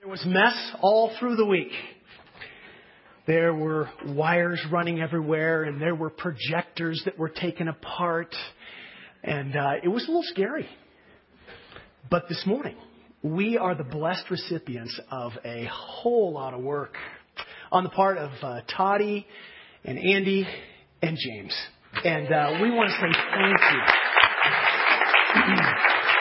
There was mess all through the week. There were wires running everywhere, and there were projectors that were taken apart, and it was a little scary. But this morning, we are the blessed recipients of a whole lot of work on the part of Toddy and Andy and James. And we want to say thank you.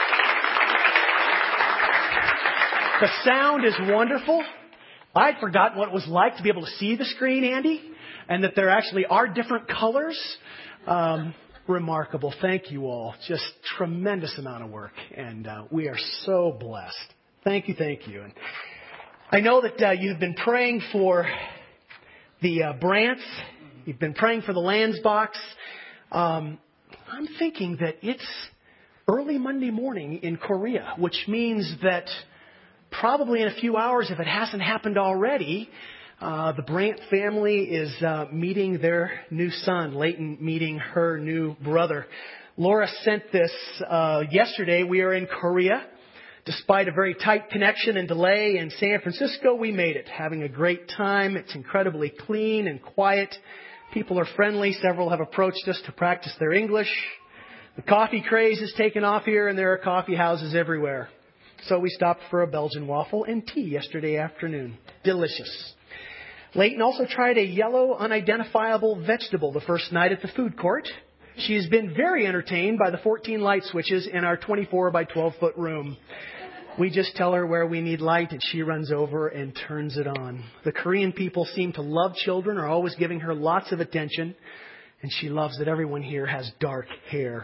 The sound is wonderful. I'd forgotten what it was like to be able to see the screen, Andy, and that there actually are different colors. Remarkable. Thank you all. Just tremendous amount of work, and we are so blessed. Thank you, thank you. And I know that you've been praying for the Brants. You've been praying for the Landsbachs. I'm thinking that it's early Monday morning in Korea, which means that probably in a few hours, if it hasn't happened already, the Brant family is meeting their new son, Leighton meeting her new brother. Laura sent this yesterday. We are in Korea. Despite a very tight connection and delay in San Francisco, we made it, having a great time. It's incredibly clean and quiet. People are friendly. Several have approached us to practice their English. The coffee craze has taken off here, and there are coffee houses everywhere. So we stopped for a Belgian waffle and tea yesterday afternoon. Delicious. Leighton also tried a yellow, unidentifiable vegetable the first night at the food court. She has been very entertained by the 14 light switches in our 24 by 12 foot room. We just tell her where we need light and she runs over and turns it on. The Korean people seem to love children, are always giving her lots of attention, and she loves that everyone here has dark hair.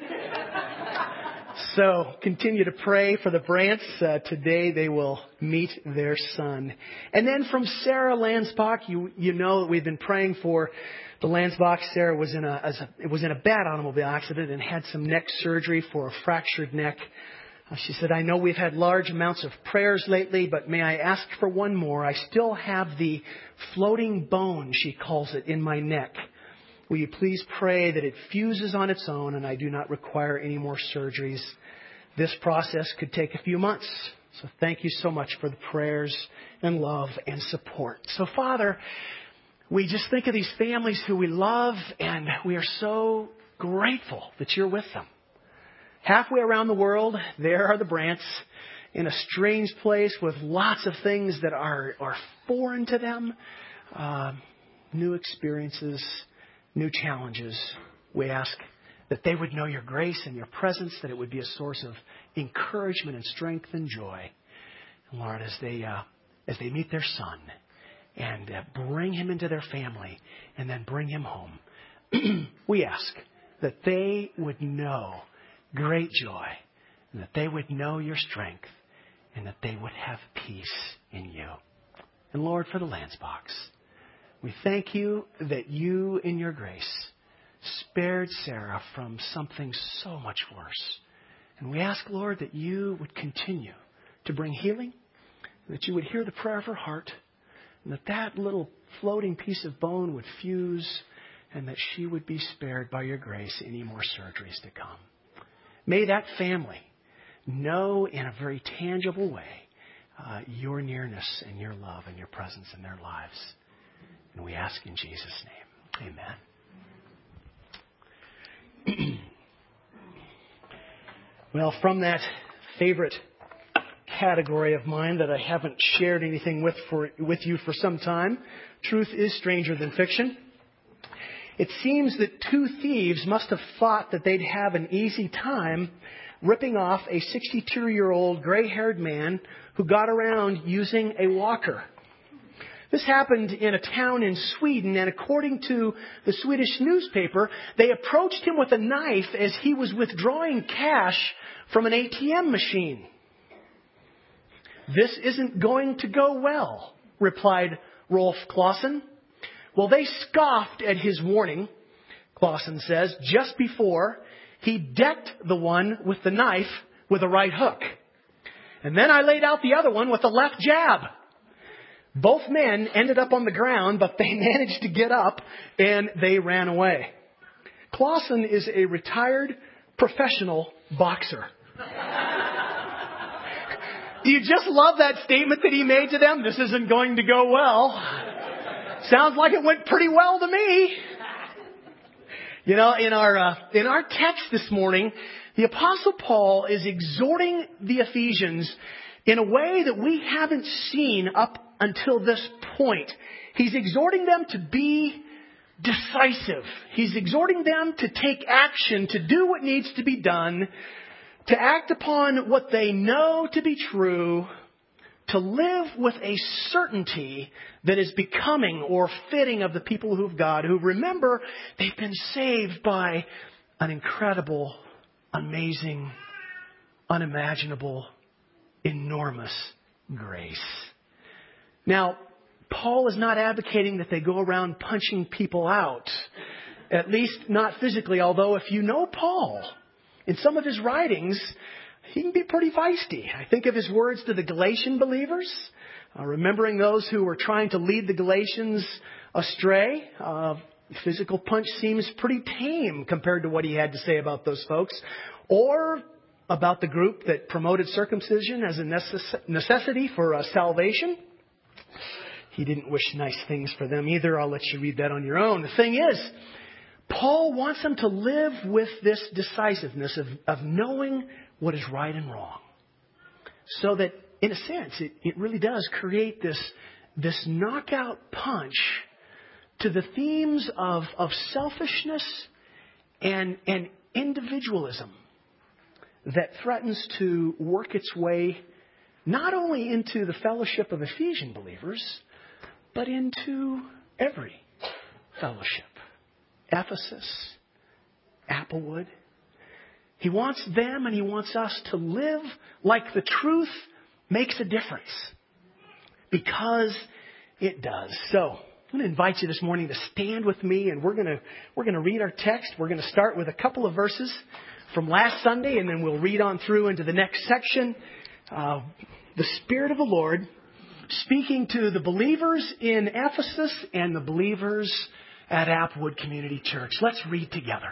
So continue to pray for the Brants. Today they will meet their son. And then from Sarah Landsbach, you know that we've been praying for the Landsbachs. Sarah was in a bad automobile accident and had some neck surgery for a fractured neck. She said, I know we've had large amounts of prayers lately, but may I ask for one more? I still have the floating bone, she calls it, in my neck. Will you please pray that it fuses on its own and I do not require any more surgeries? This process could take a few months. So thank you so much for the prayers and love and support. So Father, we just think of these families who we love, and we are so grateful that you're with them. Halfway around the world, there are the Brants in a strange place with lots of things that are foreign to them. New experiences, new challenges. We ask that they would know your grace and your presence, that it would be a source of encouragement and strength and joy. And Lord, as they meet their son and bring him into their family and then bring him home, we ask that they would know great joy and that they would know your strength and that they would have peace in you. And Lord, for the Landsbachs, we thank you that you, in your grace, spared Sarah from something so much worse. And we ask, Lord, that you would continue to bring healing, that you would hear the prayer of her heart, and that little floating piece of bone would fuse, and that she would be spared by your grace any more surgeries to come. May that family know in a very tangible way your nearness and your love and your presence in their lives. And we ask in Jesus' name. Amen. Well, from that favorite category of mine that I haven't shared anything with you for some time, truth is stranger than fiction. It seems that two thieves must have thought that they'd have an easy time ripping off a 62-year-old gray-haired man who got around using a walker. This happened in a town in Sweden, and according to the Swedish newspaper, they approached him with a knife as he was withdrawing cash from an ATM machine. This isn't going to go well, replied Rolf Clausen. Well, they scoffed at his warning, Clausen says, just before he decked the one with the knife with a right hook. And then I laid out the other one with a left jab. Both men ended up on the ground, but they managed to get up and they ran away. Clausen is a retired professional boxer. Do you just love that statement that he made to them? This isn't going to go well. Sounds like it went pretty well to me. You know, in our text this morning, the Apostle Paul is exhorting the Ephesians in a way that we haven't seen up until this point. He's exhorting them to be decisive. He's exhorting them to take action, to do what needs to be done, to act upon what they know to be true, to live with a certainty that is becoming or fitting of the people of God who remember they've been saved by an incredible, amazing, unimaginable, enormous grace. Now, Paul is not advocating that they go around punching people out, at least not physically, although if you know Paul, in some of his writings, he can be pretty feisty. I think of his words to the Galatian believers, remembering those who were trying to lead the Galatians astray. Physical punch seems pretty tame compared to what he had to say about those folks. Or about the group that promoted circumcision as a necessity for salvation. He didn't wish nice things for them either. I'll let you read that on your own. The thing is, Paul wants them to live with this decisiveness of knowing what is right and wrong. So that, in a sense, it really does create this knockout punch to the themes of selfishness and individualism that threatens to work its way not only into the fellowship of Ephesian believers, but into every fellowship. Ephesus, Applewood. He wants them and he wants us to live like the truth makes a difference. Because it does. So, I'm going to invite you this morning to stand with me, and we're going to read our text. We're going to start with a couple of verses from last Sunday, and then we'll read on through into the next section. The Spirit of the Lord speaking to the believers in Ephesus and the believers at Applewood Community Church. Let's read together.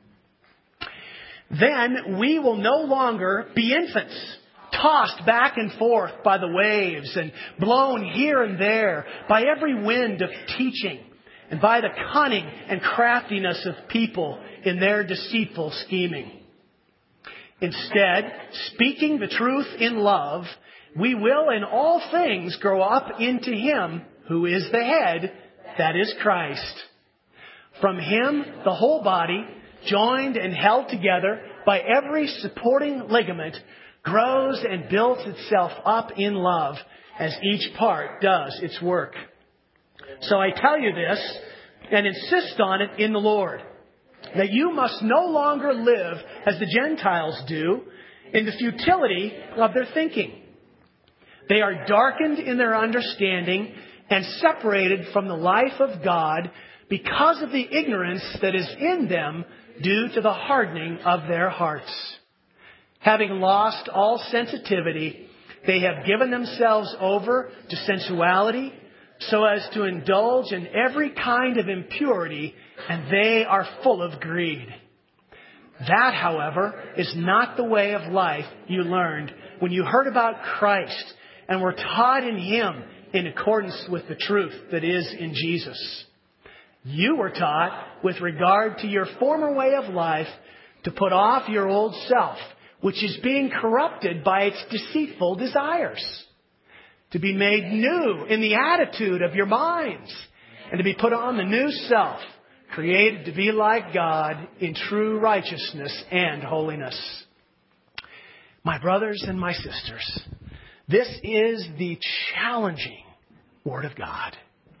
Then we will no longer be infants, tossed back and forth by the waves and blown here and there by every wind of teaching and by the cunning and craftiness of people in their deceitful scheming. Instead, speaking the truth in love, we will in all things grow up into Him who is the head, that is Christ. From Him, the whole body, joined and held together by every supporting ligament, grows and builds itself up in love as each part does its work. So I tell you this and insist on it in the Lord, that you must no longer live as the Gentiles do in the futility of their thinking. They are darkened in their understanding and separated from the life of God because of the ignorance that is in them due to the hardening of their hearts. Having lost all sensitivity, they have given themselves over to sensuality so as to indulge in every kind of impurity, and they are full of greed. That, however, is not the way of life you learned when you heard about Christ and were taught in Him in accordance with the truth that is in Jesus. You were taught, with regard to your former way of life, to put off your old self, which is being corrupted by its deceitful desires, to be made new in the attitude of your minds, and to be put on the new self, created to be like God in true righteousness and holiness. My brothers and my sisters, this is the challenging Word of God.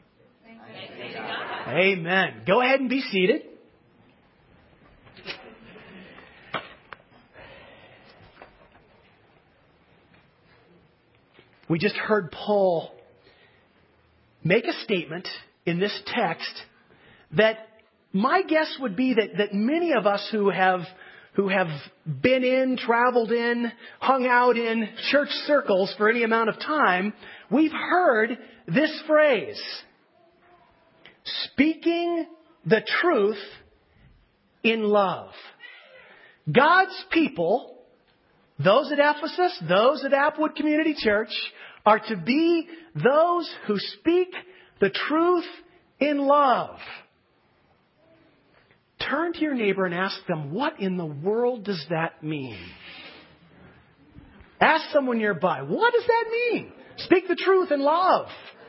Amen. Go ahead and be seated. We just heard Paul make a statement in this text that my guess would be that many of us who have been in, traveled in, hung out in church circles for any amount of time, we've heard this phrase: speaking the truth in love. God's people those at Ephesus, those at Appwood Community Church are to be those who speak the truth in love. Turn to your neighbor and ask them, what in the world does that mean? Ask someone nearby, what does that mean? Speak the truth in love.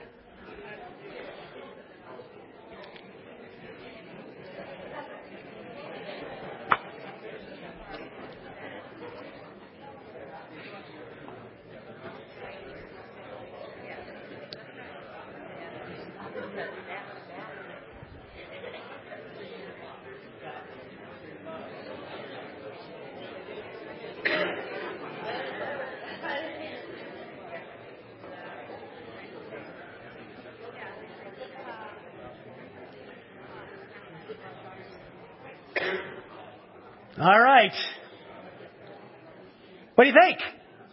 All right. What do you think?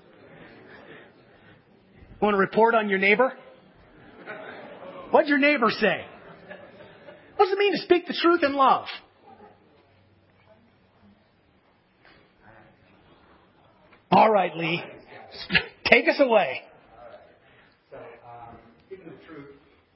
Want to report on your neighbor? What'd your neighbor say? What does it mean to speak the truth in love? All right, Lee. Take us away. So, speaking the truth,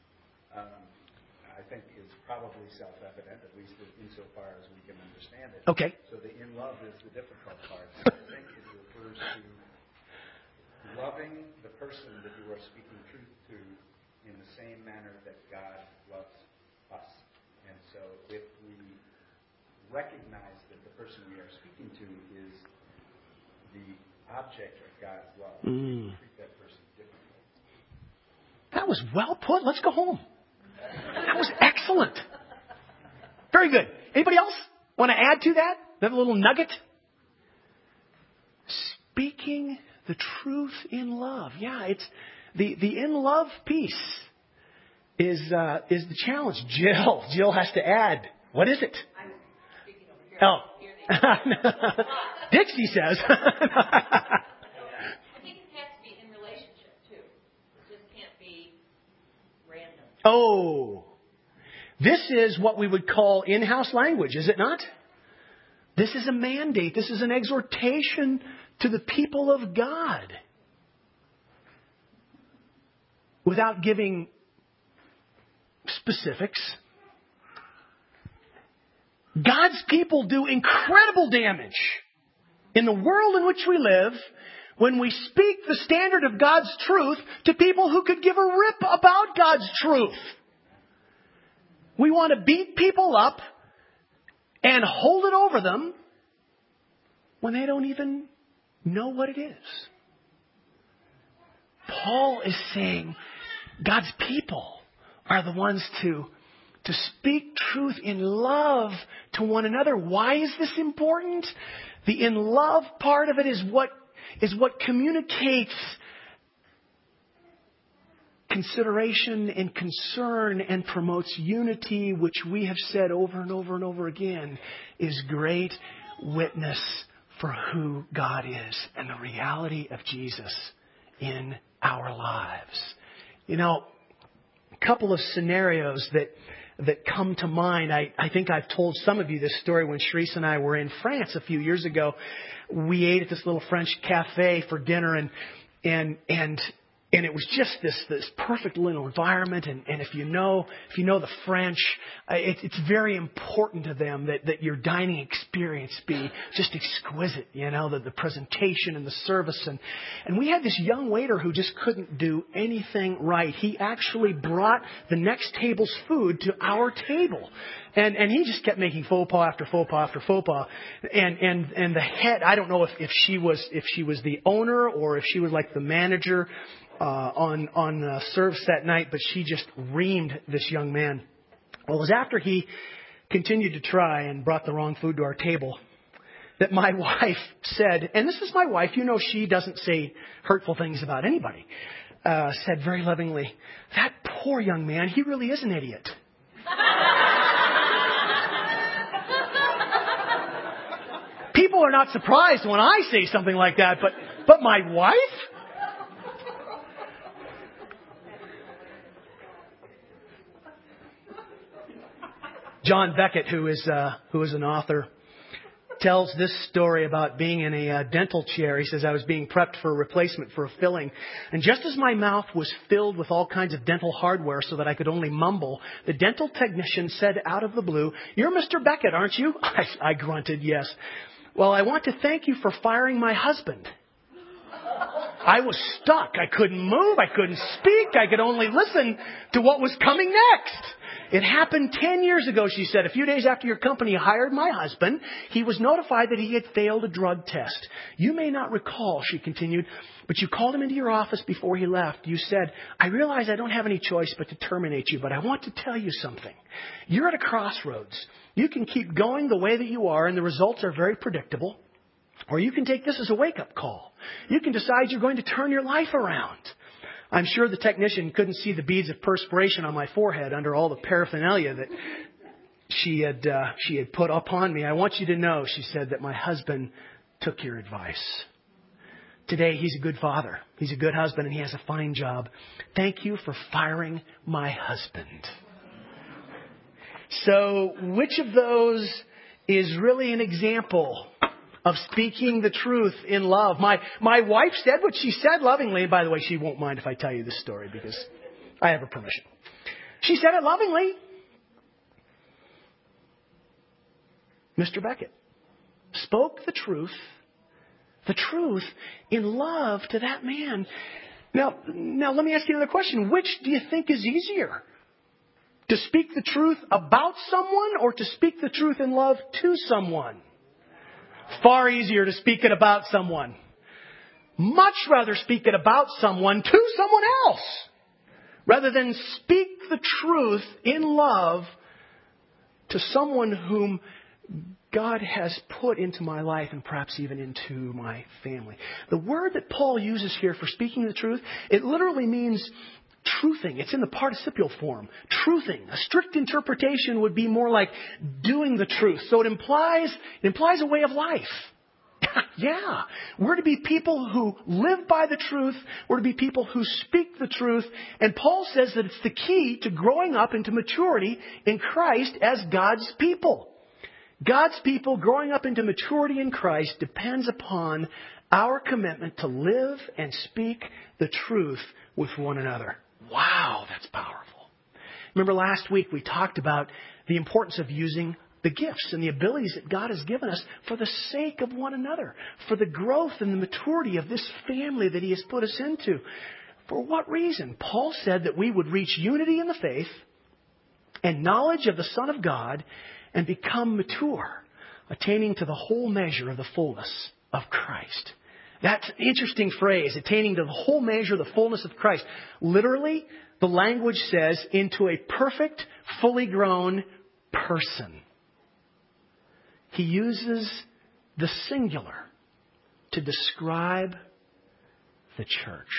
I think is probably self-evident, at least insofar as we can understand it. Okay. So the in love is the difficult part. I think it refers to loving the person that you are speaking truth to in the same manner that God loves us. And so if we recognize that the person we are speaking to is the object of God's love, we treat that person differently. That was well put. Let's go home. That was excellent. Very good. Anybody else want to add to that? That little nugget? Speaking the truth in love. Yeah, it's the in love piece is the challenge. Jill has to add. What is it? I'm speaking over here. Oh. Dixie says. I think it has to be in relationship, too. It just can't be random. Oh. This is what we would call in-house language, is it not? This is a mandate. This is an exhortation to the people of God. Without giving specifics. God's people do incredible damage in the world in which we live when we speak the standard of God's truth to people who could give a rip about God's truth. We want to beat people up and hold it over them when they don't even know what it is. Paul is saying God's people are the ones to speak truth in love to one another. Why is this important? The in love part of it is what communicates consideration and concern and promotes unity, which we have said over and over and over again is great witness for who God is and the reality of Jesus in our lives. You know, a couple of scenarios that come to mind. I think I've told some of you this story when Sharice and I were in France a few years ago. We ate at this little French cafe for dinner and it was just this perfect little environment. And if you know the French, it's very important to them that your dining experience be just exquisite. You know, the presentation and the service. And we had this young waiter who just couldn't do anything right. He actually brought the next table's food to our table. And he just kept making faux pas after faux pas after faux pas. And the head, I don't know if she was the owner or if she was like the manager on service that night, but she just reamed this young man. Well, it was after he continued to try and brought the wrong food to our table that my wife said, and this is my wife, you know she doesn't say hurtful things about anybody, said very lovingly, "That poor young man, he really is an idiot." People are not surprised when I say something like that, but my wife? John Beckett, who is an author, tells this story about being in a dental chair. He says, I was being prepped for a replacement for a filling. And just as my mouth was filled with all kinds of dental hardware so that I could only mumble, the dental technician said out of the blue, "You're Mr. Beckett, aren't you?" I grunted, "Yes." "Well, I want to thank you for firing my husband." I was stuck. I couldn't move. I couldn't speak. I could only listen to what was coming next. "It happened 10 years ago," she said. "A few days after your company hired my husband, he was notified that he had failed a drug test. You may not recall," she continued, "but you called him into your office before he left. You said, 'I realize I don't have any choice but to terminate you, but I want to tell you something. You're at a crossroads. You can keep going the way that you are, and the results are very predictable. Or you can take this as a wake-up call. You can decide you're going to turn your life around.' I'm sure the technician couldn't see the beads of perspiration on my forehead under all the paraphernalia that she had put upon me. 'I want you to know,' she said, 'that my husband took your advice. Today, he's a good father. He's a good husband, and he has a fine job. Thank you for firing my husband.'" So, which of those is really an example of speaking the truth in love? My wife said what she said lovingly. And by the way, she won't mind if I tell you this story because I have her permission. She said it lovingly. Mr. Beckett spoke the truth in love to that man. Now let me ask you another question. Which do you think is easier? To speak the truth about someone or to speak the truth in love to someone? Far easier to speak it about someone. Much rather speak it about someone to someone else rather than speak the truth in love to someone whom God has put into my life and perhaps even into my family. The word that Paul uses here for speaking the truth, it literally means truthing. It's in the participial form. Truthing. A strict interpretation would be more like doing the truth. So it implies a way of life. Yeah. We're to be people who live by the truth. We're to be people who speak the truth. And Paul says that it's the key to growing up into maturity in Christ as God's people. God's people growing up into maturity in Christ depends upon our commitment to live and speak the truth with one another. Wow, that's powerful. Remember last week we talked about the importance of using the gifts and the abilities that God has given us for the sake of one another, for the growth and the maturity of this family that He has put us into. For what reason? Paul said that we would reach unity in the faith and knowledge of the Son of God and become mature, attaining to the whole measure of the fullness of Christ. That's an interesting phrase, attaining to the whole measure of the fullness of Christ. Literally, the language says, into a perfect, fully grown person. He uses the singular to describe the church.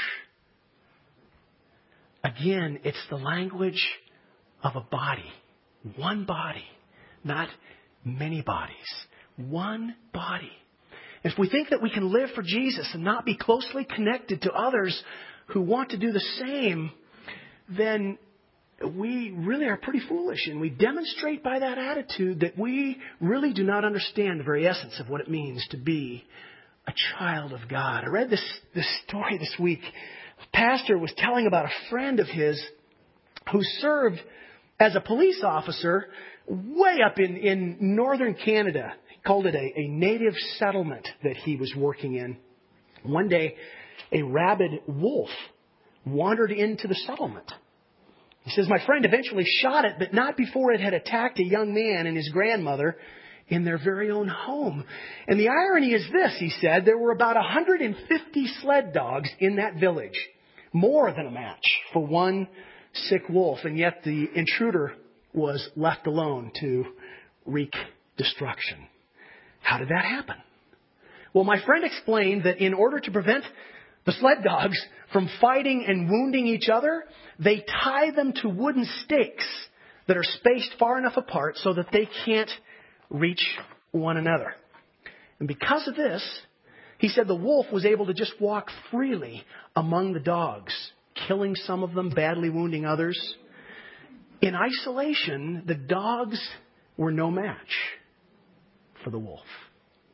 Again, it's the language of a body. One body, not many bodies. One body. If we think that we can live for Jesus and not be closely connected to others who want to do the same, then we really are pretty foolish. And we demonstrate by that attitude that we really do not understand the very essence of what it means to be a child of God. I read this story this week. A pastor was telling about a friend of his who served as a police officer way up in northern Canada. Called it a native settlement that he was working in. One day, a rabid wolf wandered into the settlement. He says, my friend eventually shot it, but not before it had attacked a young man and his grandmother in their very own home. And the irony is this, he said, there were about 150 sled dogs in that village. More than a match for one sick wolf. And yet the intruder was left alone to wreak destruction. How did that happen? Well, my friend explained that in order to prevent the sled dogs from fighting and wounding each other, they tie them to wooden stakes that are spaced far enough apart so that they can't reach one another. And because of this, he said the wolf was able to just walk freely among the dogs, killing some of them, badly wounding others. In isolation, the dogs were no match for the wolf.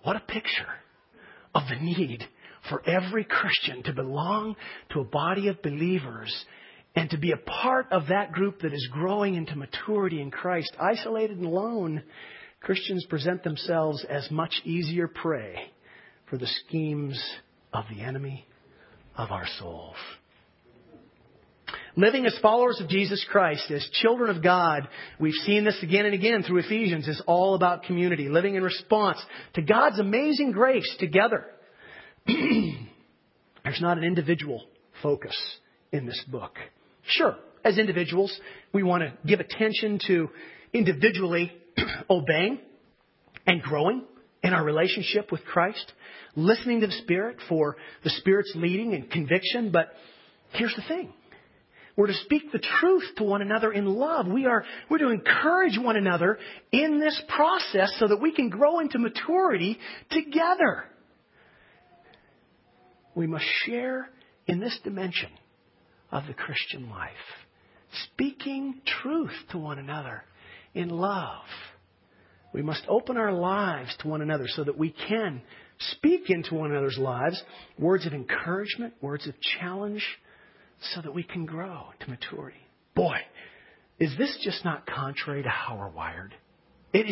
What a picture of the need for every Christian to belong to a body of believers and to be a part of that group that is growing into maturity in Christ. Isolated and alone, Christians present themselves as much easier prey for the schemes of the enemy of our souls. Living as followers of Jesus Christ, as children of God, we've seen this again and again through Ephesians, is all about community. Living in response to God's amazing grace together. There's not an individual focus in this book. Sure, as individuals, we want to give attention to individually obeying and growing in our relationship with Christ, listening to the Spirit for the Spirit's leading and conviction. But here's the thing. We're to speak the truth to one another in love. We're to encourage one another in this process so that we can grow into maturity together. We must share in this dimension of the Christian life, speaking truth to one another in love. We must open our lives to one another so that we can speak into one another's lives words of encouragement, words of challenge, so that we can grow to maturity. Boy, is this just not contrary to how we're wired? It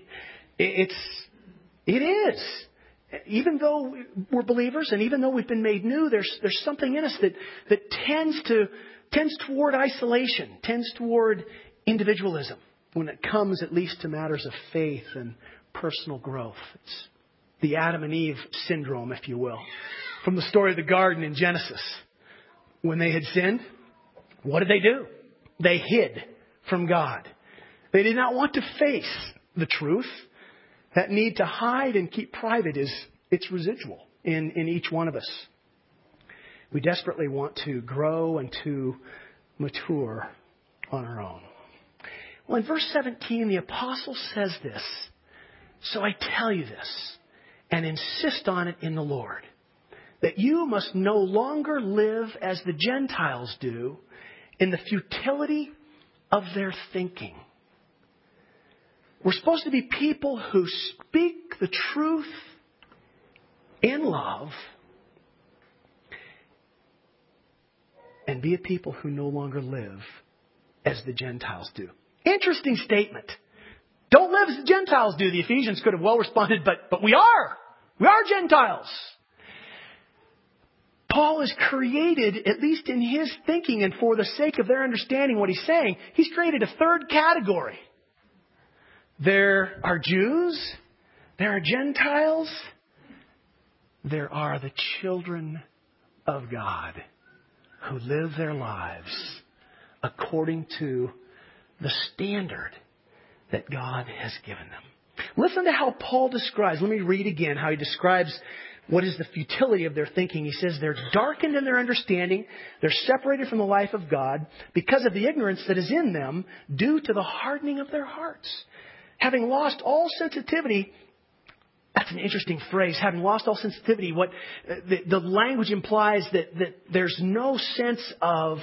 is. Even though we're believers and even though we've been made new, there's something in us that tends toward isolation, tends toward individualism when it comes at least to matters of faith and personal growth. It's the Adam and Eve syndrome, if you will, from the story of the garden in Genesis. When they had sinned, what did they do? They hid from God. They did not want to face the truth. That need to hide and keep private it's residual in each one of us. We desperately want to grow and to mature on our own. Well, in verse 17, the apostle says this, "So I tell you this, and insist on it in the Lord, that you must no longer live as the Gentiles do in the futility of their thinking." We're supposed to be people who speak the truth in love and be a people who no longer live as the Gentiles do. Interesting statement. Don't live as the Gentiles do. The Ephesians could have well responded, but we are. We are Gentiles. Paul has created, at least in his thinking and for the sake of their understanding what he's saying, he's created a third category. There are Jews, there are Gentiles, there are the children of God who live their lives according to the standard that God has given them. Listen to how Paul describes, let me read again how he describes what is the futility of their thinking. He says they're darkened in their understanding, they're separated from the life of God because of the ignorance that is in them due to the hardening of their hearts. Having lost all sensitivity, that's an interesting phrase, having lost all sensitivity, what the language implies that there's no sense of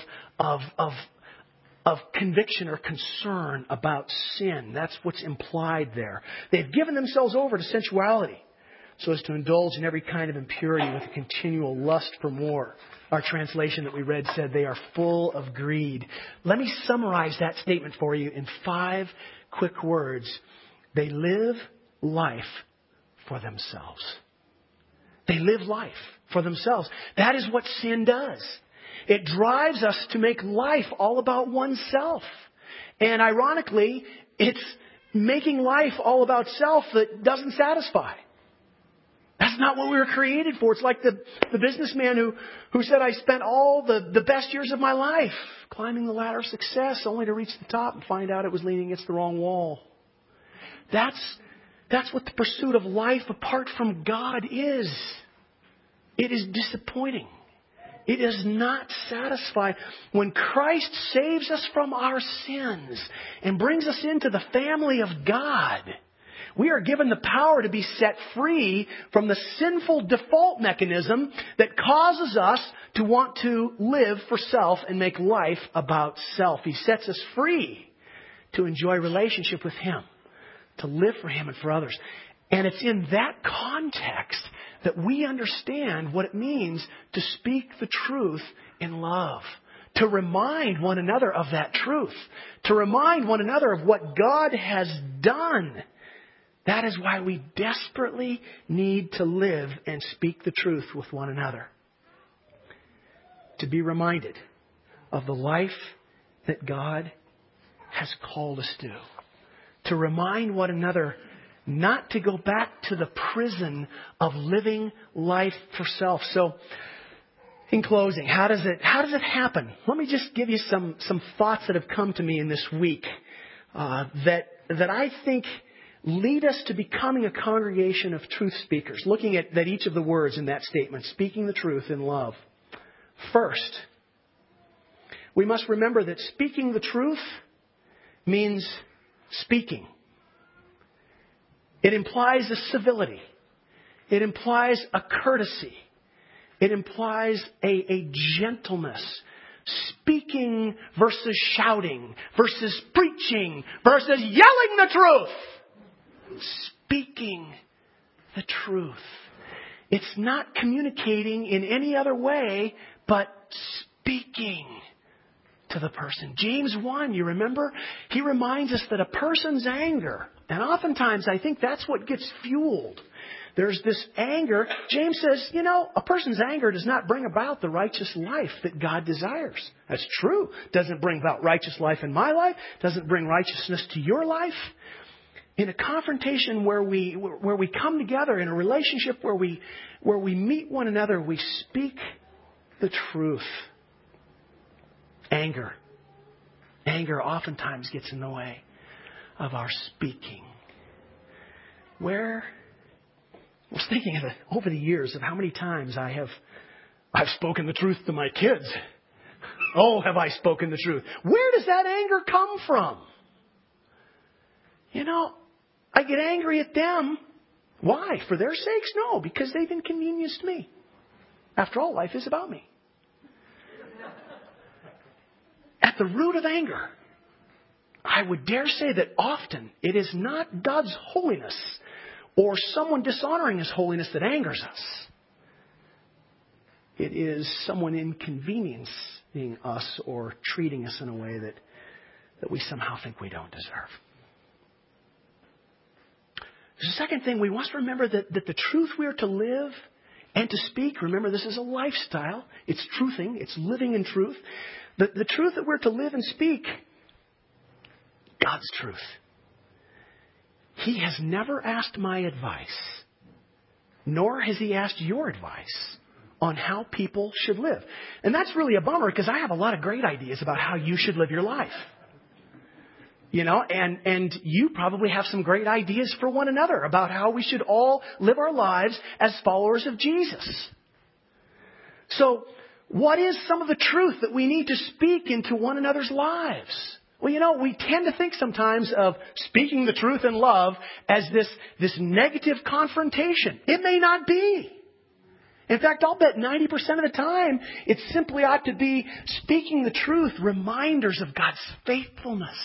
conviction or concern about sin. That's what's implied there. They've given themselves over to sensuality so as to indulge in every kind of impurity with a continual lust for more. Our translation that we read said they are full of greed. Let me summarize that statement for you in 5 quick words. They live life for themselves. They live life for themselves. That is what sin does. It drives us to make life all about oneself. And ironically, it's making life all about self that doesn't satisfy. That's not what we were created for. It's like the businessman who said, I spent all the best years of my life climbing the ladder of success only to reach the top and find out it was leaning against the wrong wall. That's what the pursuit of life apart from God is. It is disappointing. It does not satisfy. When Christ saves us from our sins and brings us into the family of God, we are given the power to be set free from the sinful default mechanism that causes us to want to live for self and make life about self. He sets us free to enjoy relationship with Him, to live for Him and for others. And it's in that context that we understand what it means to speak the truth in love. To remind one another of that truth. To remind one another of what God has done. That is why we desperately need to live and speak the truth with one another. To be reminded of the life that God has called us to. To remind one another not to go back to the prison of living life for self. So, in closing, how does it happen? Let me just give you some thoughts that have come to me in this week that I think lead us to becoming a congregation of truth speakers. Looking at each of the words in that statement, speaking the truth in love. First, we must remember that speaking the truth means speaking. It implies a civility. It implies a courtesy. It implies a gentleness. Speaking versus shouting, versus preaching, versus yelling the truth. Speaking the truth. It's not communicating in any other way but speaking to the person. James 1, you remember? He reminds us that a person's anger, and oftentimes I think that's what gets fueled. There's this anger. James says, a person's anger does not bring about the righteous life that God desires. That's true. Doesn't bring about righteous life in my life. Doesn't bring righteousness to your life. In a confrontation where we come together, in a relationship where we meet one another, we speak the truth. Anger oftentimes gets in the way of our speaking. I was thinking of it over the years of how many times I've spoken the truth to my kids. Oh, have I spoken the truth? Where does that anger come from? I get angry at them. Why? For their sakes? No, because they've inconvenienced me. After all, life is about me. At the root of anger, I would dare say that often it is not God's holiness or someone dishonoring His holiness that angers us. It is someone inconveniencing us or treating us in a way that we somehow think we don't deserve. The second thing, we must remember that the truth we are to live and to speak, remember this is a lifestyle. It's truthing. It's living in truth. The truth that we're to live and speak, God's truth. He has never asked my advice, nor has He asked your advice on how people should live. And that's really a bummer because I have a lot of great ideas about how you should live your life. And you probably have some great ideas for one another about how we should all live our lives as followers of Jesus. So, what is some of the truth that we need to speak into one another's lives? Well, we tend to think sometimes of speaking the truth in love as this negative confrontation. It may not be. In fact, I'll bet 90% of the time it simply ought to be speaking the truth, reminders of God's faithfulness.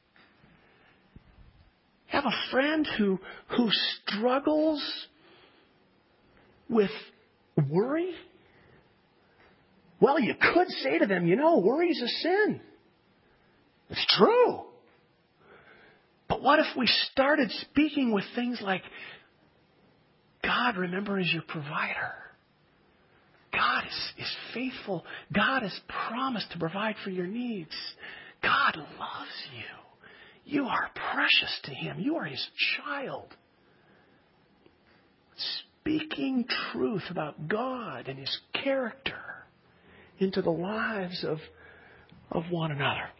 Have a friend who struggles with worry? Well, you could say to them, worry's a sin. It's true. But what if we started speaking with things like, God, remember, is your provider. God is faithful. God has promised to provide for your needs. God loves you. You are precious to Him. You are His child. Speaking truth about God and His character into the lives of one another.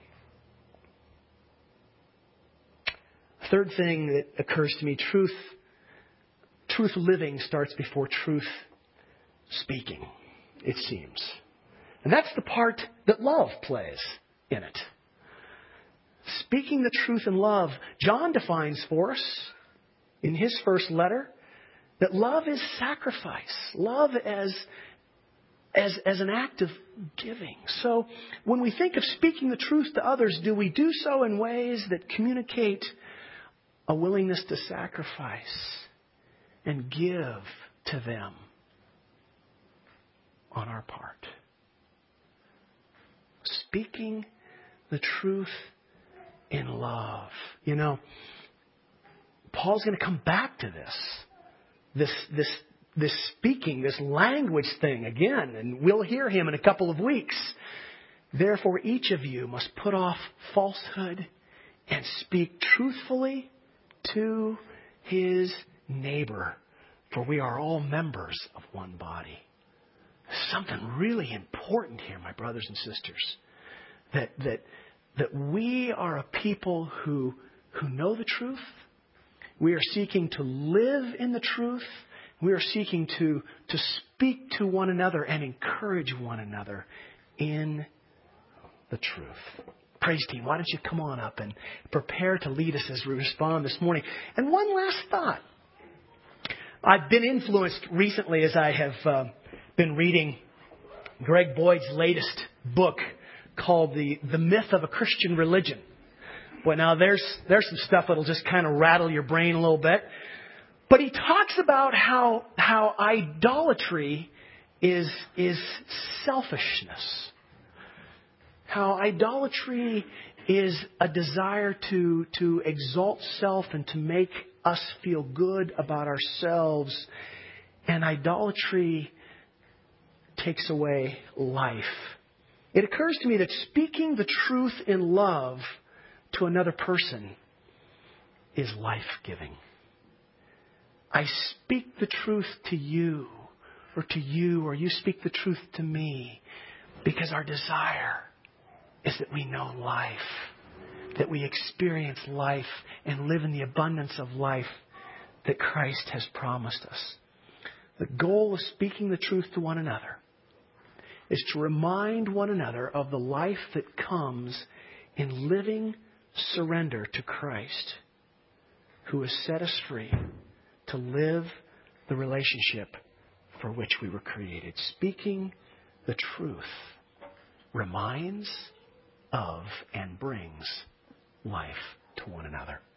Third thing that occurs to me, truth living starts before truth speaking, it seems. And that's the part that love plays in it. Speaking the truth in love, John defines for us in his first letter that love is sacrifice. Love as an act of giving. So when we think of speaking the truth to others, do we do so in ways that communicate a willingness to sacrifice and give to them on our part. Speaking the truth in love. You know, Paul's going to come back to this speaking, this language thing again, and we'll hear him in a couple of weeks. Therefore, each of you must put off falsehood and speak truthfully to his neighbor, for we are all members of one body. There's something really important here, my brothers and sisters, that we are a people who know the truth. We are seeking to live in the truth. We are seeking to speak to one another and encourage one another in the truth. Praise team, why don't you come on up and prepare to lead us as we respond this morning. And one last thought. I've been influenced recently as I have been reading Greg Boyd's latest book called The Myth of a Christian Religion. Well, now there's some stuff that'll just kind of rattle your brain a little bit. But he talks about how idolatry is selfishness. How idolatry is a desire to exalt self and to make us feel good about ourselves. And idolatry takes away life. It occurs to me that speaking the truth in love to another person is life-giving. I speak the truth to you, or you speak the truth to me, because our desire is that we know life, that we experience life and live in the abundance of life that Christ has promised us. The goal of speaking the truth to one another is to remind one another of the life that comes in living surrender to Christ, who has set us free to live the relationship for which we were created. Speaking the truth reminds of and brings life to one another.